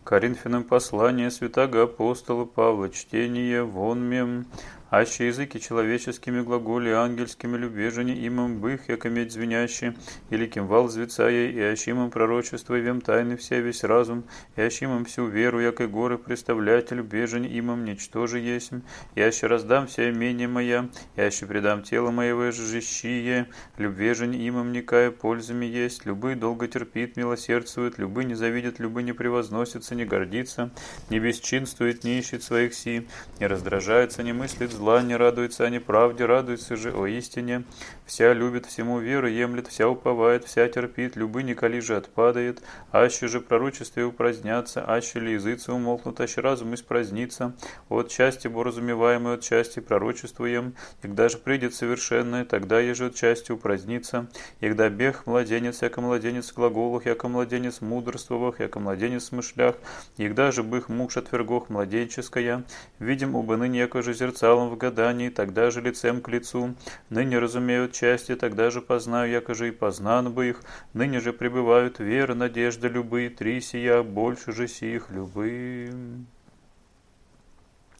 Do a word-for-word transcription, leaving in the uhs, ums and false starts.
Коринфянам послание святаго апостола Павла, чтение вон мем. Аще языки человеческими глаголи ангельскими любежени имам бых, яко медь звенящий, или кимвал звецая, и ащимам пророчество вем тайны все весь разум, и ащимам всю веру, яко горы представлятель бежень имам ничтоже есмь, и аще раздам все имение моя, и аще предам тело моего жжещие, любвежень имам никая пользами есть, любы долго терпит, милосердствует, любы не завидит, любы не превозносится, не гордится, не бесчинствует, не ищет своих си, не раздражается, не мыслит зла, не радуется о неправде, радуется же о истине. Вся любит, всему веру емлет, вся уповает, вся терпит, любы николи же отпадает, аще же пророчестве упразднятся, аще ли языцы умолкнут, аще разум испразднится, от части боразумеваемой, от части пророчествуем, и когда же придет совершенное, тогда еже от части упразднится, и когда бег младенец, яко младенец в глаголах, яко младенец в мудрствовах, яко младенец в смышлях, и когда же бых муж отвергох младенческая, видим оба ныне, яко же зерцалом в гадании, тогда же лицем к лицу, ныне разумеют части, тогда же познаю, яко же и познан бы их, ныне же пребывают вера, надежда, любые, три сия, больше же сих любы.